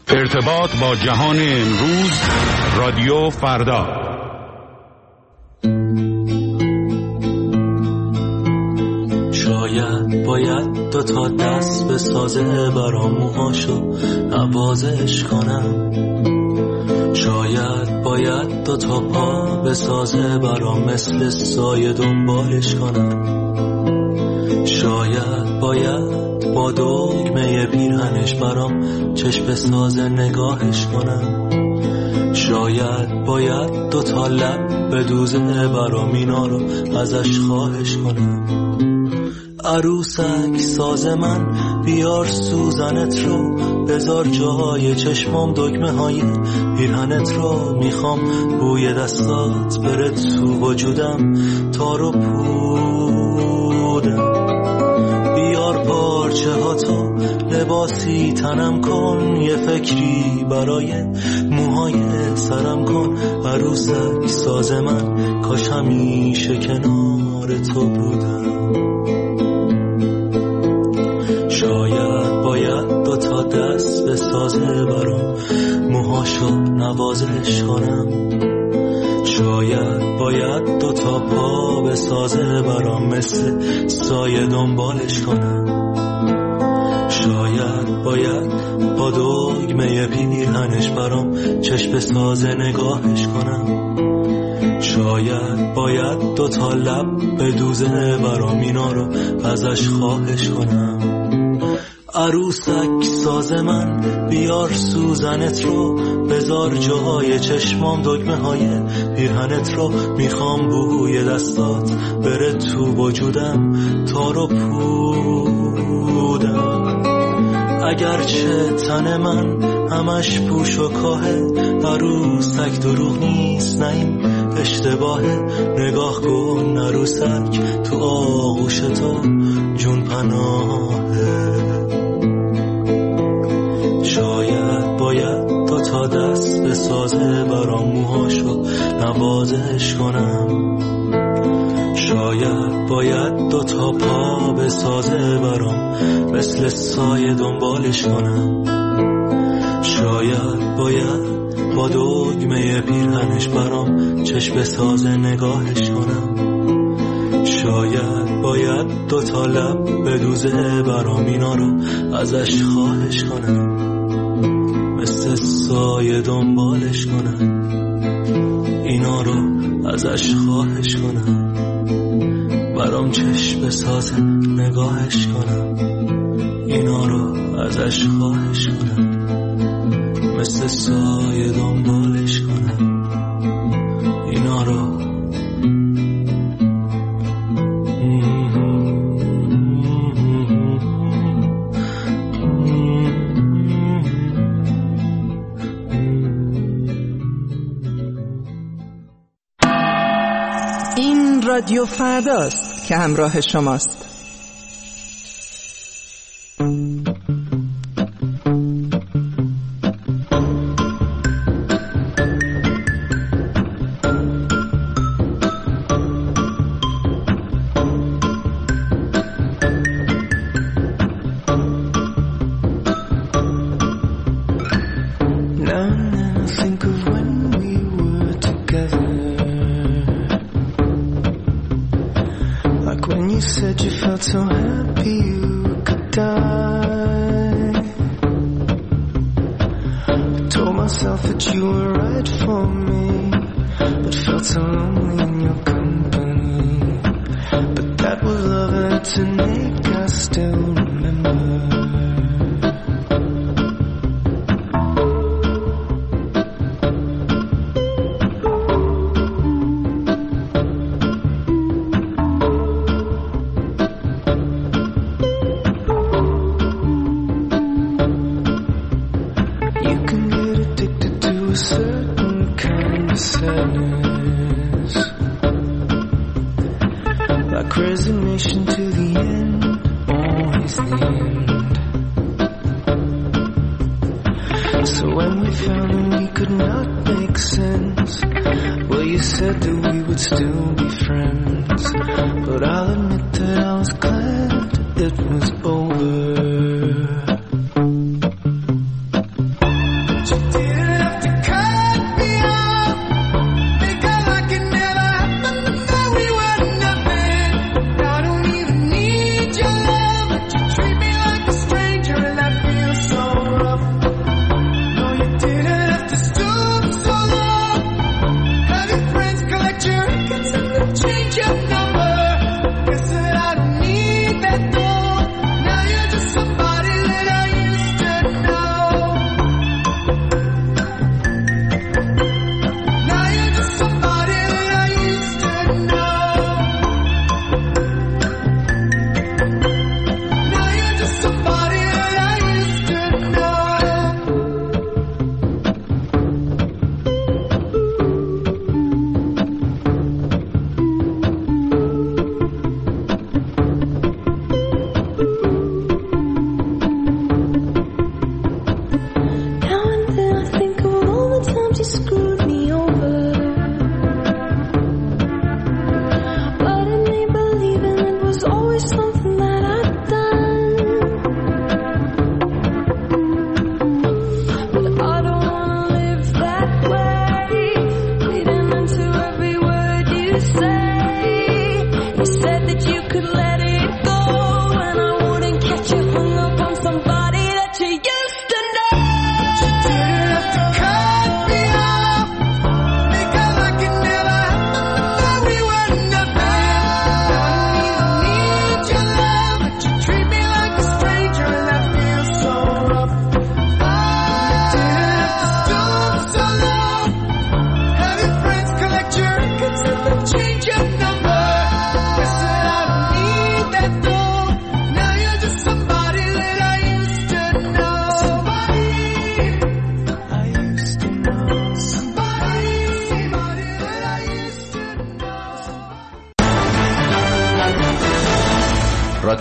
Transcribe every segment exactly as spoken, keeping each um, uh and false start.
ارتباط با جهان امروز، رادیو فردا. شاید باید دو تا دست به سازه برام موهاشو نوازش کنم، شاید باید دو تا پا به سازه برام مثل سایه دنبالش کنم، شاید باید با دگمه پیرهنش برام چشم سازه نگاهش کنم، شاید باید دو تا لب به دوزه برام اینا رو ازش خواهش کنم. عروسک ساز من بیار سوزنت رو، بذار جای چشمام دگمه های پیرهنت رو، میخوام بوی دستات بره تو وجودم تا رو پودم، بیار پارچه ها تا لباسی تنم کن، یه فکری برای موهای سرم کن. عروسک ساز من کاش همیشه کنار تو بودم. شاید باید دو تا دست به سازه برام موهاشو نوازش کنم، شاید باید دو تا پا به سازه برام مثل سایه دنبالش کنم، شاید باید با دگمه پیرهنش برام چشم سازه نگاهش کنم، شاید باید دو تا لب به دوزه برام اینا رو ازش خواهش کنم. عروسک ساز من بیار سوزنت رو، بذار جای چشمام دگمه های پیرهنت رو، میخوام بوی دستات بره تو وجودم تا رو پودم. اگرچه تن من همش پوش و کاهه، عروسک دروغ نیست نه این اشتباهه، نگاه کن عروسک تو آغوش تو جون پناهه. شاید باید دو تا دست به سازه برام موهاشو نوازش کنم، شاید باید دو تا پا به سازه برام مثل سایه دنبالش کنم، شاید باید با دگمه پیرهنش برام چشم سازه نگاهش کنم، شاید باید دو تا لب به دوزه برام اینا رو ازش خواهش کنم، مثل سایه دنبالش کنم، اینا رو ازش خواهش کنم، برام چشم سازه نگاهش کنم، اینا رو ازش خواهش کنم، مثل سایه دنبالش کنم، اینا رو. این رادیو فرداست که همراه شماست.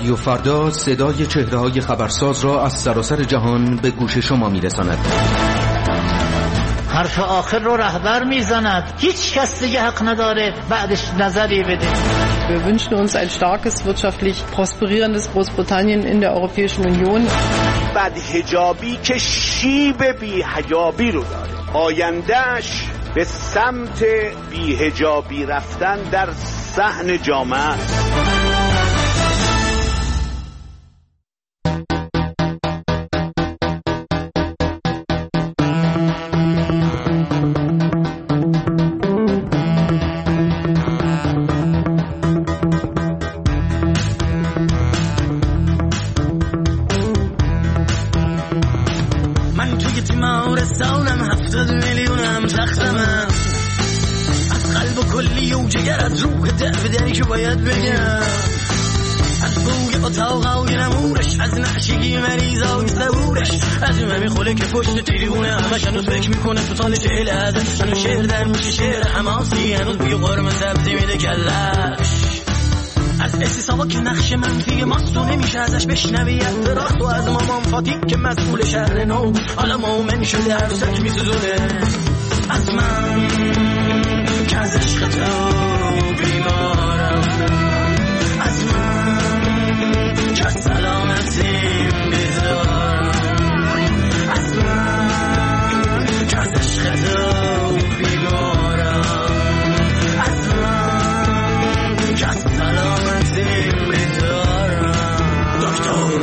رادیو فردا صدای چهره‌های خبرساز را از سراسر جهان به گوش شما می‌رساند. حرف آخر رو رهبر میزند. هیچ کس دیگه حق نداره بعدش نظری بده. Wir wünschen uns ein starkes, wirtschaftlich prosperierendes Großbritannien in der Europäischen Union. بدحجابی که شیب بی‌حجابی رو داره، آیندهش به سمت بی‌حجابی رفتن در صحن جامعه. که پشت تریبونه همش هنوز فکر میکنه تو سال چهل ازش هنوز شعر در میشه شعر حماسی هنوز بوی قرمه سبزی میده کلش از استیسابا که نقش منفی ماست و نمیشه ازش بشنوی اعتراض و از مامان فاتی که مسئول شهر نو حالا مومن شده عروسک میسوزونه از من که از عشق تو بیمارم از من که از سلامتیم بیزارم از من که از عشق تو بیمارم از من که از سلامتیم بیزارم دکتر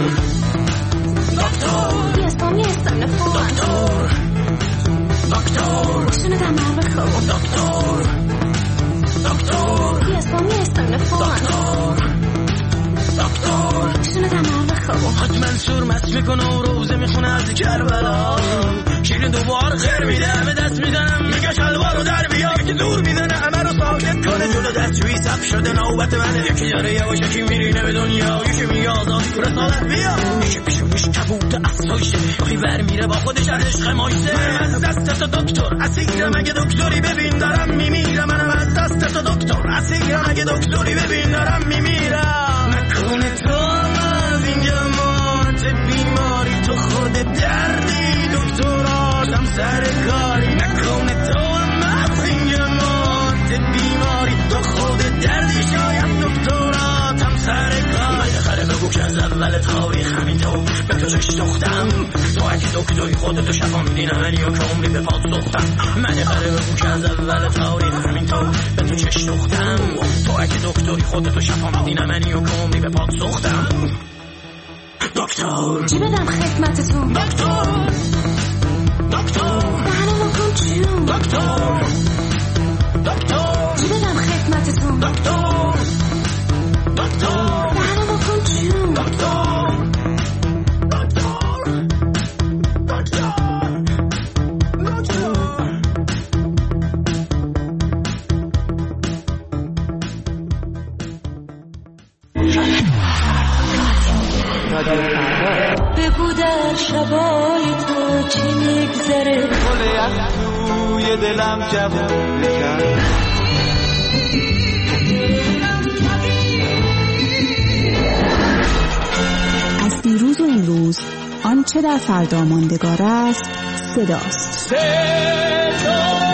دکتر بیاستا میستم نفون دکتر دکتر باشونه در مرد خوب دکتر دکتر بیاستا میستم نفون دکتر دکتر باشونه در مرد خوب حاج منصور مست میکنه و روزه میخونه از کربلا شیرین دوبار خیر میده به دست میزنم میگه شلوار رو در بیا که دور میزنه همه رو ساکت کنه جلو دستشویی سب شده نوبت منه یکی داره یواش یکی میرینه به دنیا یکی میگه آزاد رسالت بیا یکی پیشونش کبوت اسایشه یکی ور میره با خودش از عشق مایسته منم از دست تو دکتر اسیرم اگه دکتری ببین دارم میمیرم منم از دست تو دکتر اسیرم اگه دکتری ببین دارم میمیرم نکنه تو از اینجا مات بیماری تو خود دردی دکتر آدم سر کاری نکنه تو از اینجا مات بیماری تو خود دردی شاید دکتر آدم سر کاری خره بگو که از اول تاریخ همین تو به تو چش دختم تو اگه دکتری خودتو شفا میدی نمنی و که عمری به پاس دختم من خره بگو که از اول تاریخ همین تو به تو چش دختم تو اگه دکتری خودتو شفا میدی نمنی و که عمری به پاس دختم دکتر چی بدم خدمتتون دکتر دکتر دهنم کن چون دکتر دکتر چی بدم خدمتتون دکتر دکتر دهنم کن چون دکتر دکتر دکتر بگو در شبای تو چی میگذره گل از توی دلم جوون بکن از دیروز و امروز آنچه در فردا ماندگار است صداست. صدا